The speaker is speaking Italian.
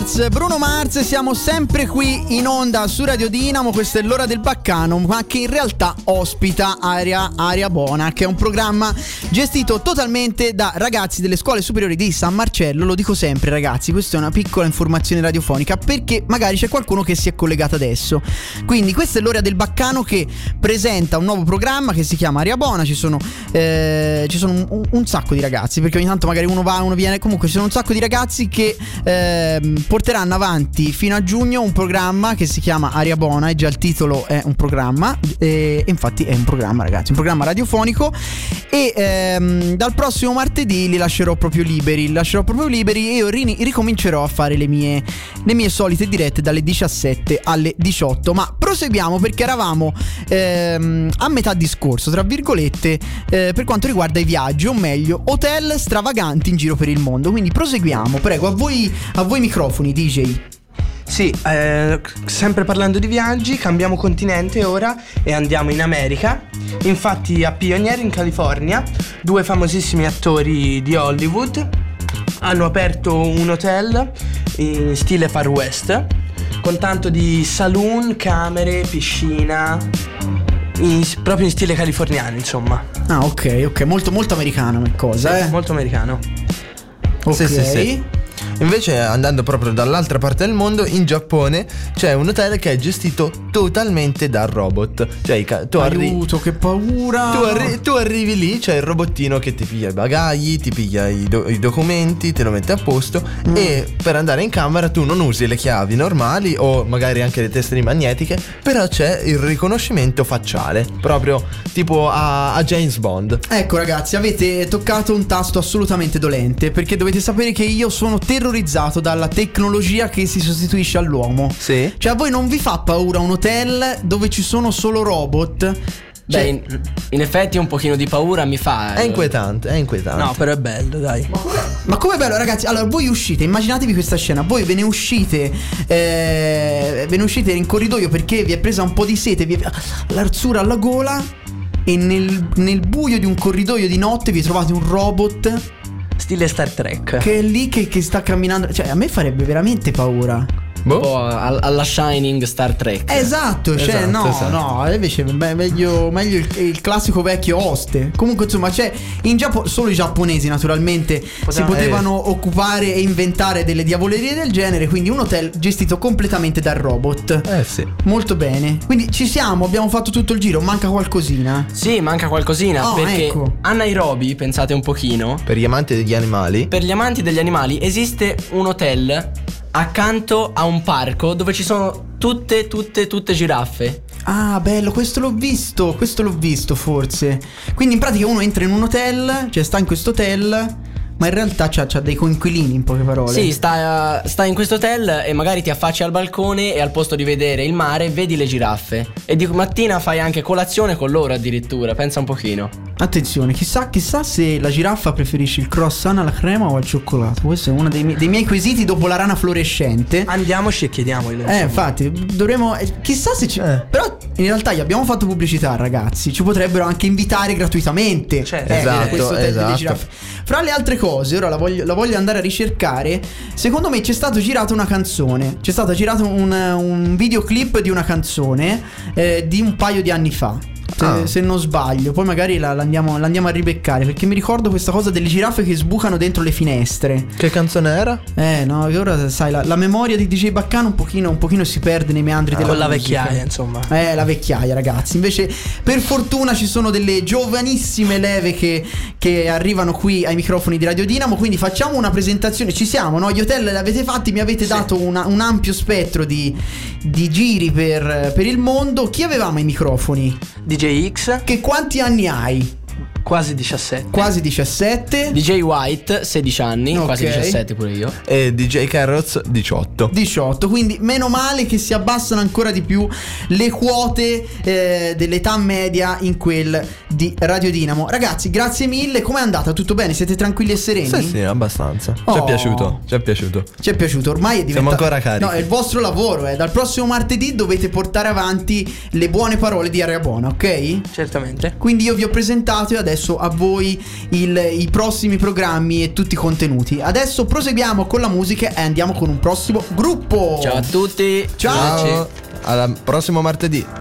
Bruno Mars, siamo sempre qui in onda su Radio Dinamo, questa è l'ora del baccano, ma che in realtà ospita Aria Buona, che è un programma gestito totalmente da ragazzi delle scuole superiori di San Marcello. Lo dico sempre, ragazzi, questa è una piccola informazione radiofonica perché magari c'è qualcuno che si è collegato adesso. Quindi questa è l'ora del baccano che presenta un nuovo programma che si chiama Aria Buona. Ci sono un sacco di ragazzi, perché ogni tanto magari uno va, uno viene, comunque ci sono un sacco di ragazzi che porteranno avanti fino a giugno un programma che si chiama Aria Buona, e già il titolo è un programma, e infatti è un programma, ragazzi, un programma radiofonico, e dal prossimo martedì li lascerò proprio liberi e io ricomincerò a fare le mie solite dirette dalle 17 alle 18. Ma proseguiamo, perché eravamo a metà discorso, tra virgolette, per quanto riguarda i viaggi, o meglio hotel stravaganti in giro per il mondo. Quindi proseguiamo, prego, a voi microfoni, DJ. Sì, sempre parlando di viaggi, cambiamo continente ora e andiamo in America. Infatti a Pioneer in California, due famosissimi attori di Hollywood hanno aperto un hotel in stile Far West, con tanto di saloon, camere, piscina, proprio in stile californiano, insomma. Ah, ok, molto molto americano come cosa, sì, molto americano. Ok. Sì. Invece, andando proprio dall'altra parte del mondo, in Giappone c'è un hotel che è gestito totalmente da robot. Cioè aiuto, che paura. Tu arrivi lì, c'è il robottino che ti piglia i bagagli, ti piglia i documenti, te lo mette a posto, e per andare in camera tu non usi le chiavi normali o magari anche le testine magnetiche, però c'è il riconoscimento facciale, proprio tipo a James Bond. Ecco, ragazzi, avete toccato un tasto assolutamente dolente, perché dovete sapere che io sono terrorizzato dalla tecnologia che si sostituisce all'uomo. Sì. Cioè, a voi non vi fa paura un hotel dove ci sono solo robot? Beh, in effetti un pochino di paura mi fa. È inquietante. No, però è bello, dai. Ma com'è bello, ragazzi? Allora, voi uscite, immaginatevi questa scena. Voi ve ne uscite in corridoio perché vi è presa un po' di sete, vi è l'arzura alla gola, e nel buio di un corridoio di notte vi trovate un robot Stile Star Trek, che è lì che sta camminando. Cioè, a me farebbe veramente paura. Un po' alla Shining Star Trek. Esatto, cioè esatto. no, invece meglio il classico vecchio oste. Comunque, insomma, c'è in Giappone, solo i giapponesi naturalmente si potevano occupare e inventare delle diavolerie del genere. Quindi un hotel gestito completamente dal robot. Sì. Molto bene. Quindi ci siamo, abbiamo fatto tutto il giro. Manca qualcosina? Sì, manca qualcosina, perché ecco. a Nairobi, pensate un pochino, Per gli amanti degli animali. per gli amanti degli animali esiste un hotel accanto a un parco dove ci sono tutte giraffe. Ah, bello, questo l'ho visto forse. Quindi in pratica uno entra in un hotel, cioè sta in questo hotel, ma in realtà c'ha dei coinquilini, in poche parole. Sì, sta in questo hotel e magari ti affacci al balcone e al posto di vedere il mare vedi le giraffe. E di mattina fai anche colazione con loro addirittura, pensa un pochino. Attenzione, chissà se la giraffa preferisce il croissant alla crema o al cioccolato. Questo è uno dei miei quesiti dopo la rana fluorescente. Andiamoci e chiediamolo. Infatti, dovremmo. Chissà se ci. Però in realtà gli abbiamo fatto pubblicità, ragazzi. Ci potrebbero anche invitare gratuitamente. Certo. Questo hotel delle giraffe. Fra le altre cose, ora la voglio andare a ricercare. Secondo me c'è stato girato una canzone. C'è stato girato un videoclip di una canzone di un paio di anni fa. Se non sbaglio, poi magari la andiamo a ribeccare, perché mi ricordo questa cosa delle giraffe che sbucano dentro le finestre. Che canzone era? No, ora sai, la memoria di DJ Baccano un pochino si perde nei meandri della con la musica. vecchiaia, insomma. La vecchiaia, ragazzi. Invece, per fortuna, ci sono delle giovanissime leve che arrivano qui ai microfoni di Radio Dinamo. Quindi facciamo una presentazione. Ci siamo, no? Gli hotel li avete fatti, mi avete dato un ampio spettro di giri per il mondo. Chi avevamo ai microfoni? DJ X. Che quanti anni hai? Quasi 17. Quasi 17. DJ White 16 anni, Ok. quasi 17 pure io. E DJ Carrots 18. 18, quindi meno male che si abbassano ancora di più le quote dell'età media in quel di Radio Dinamo. Ragazzi, grazie mille, com'è andata? Tutto bene? Siete tranquilli e sereni? Sì, abbastanza. Ci Oh. è piaciuto. Ci è piaciuto. Ormai è diventato. Siamo ancora carichi. No, è il vostro lavoro, Dal prossimo martedì dovete portare avanti le buone parole di Aria Buona, ok? Certamente. Quindi io vi ho presentato e adesso adesso a voi i prossimi programmi e tutti i contenuti. Adesso proseguiamo con la musica e andiamo con un prossimo gruppo. Ciao a tutti. Ciao. Ciao, al prossimo martedì.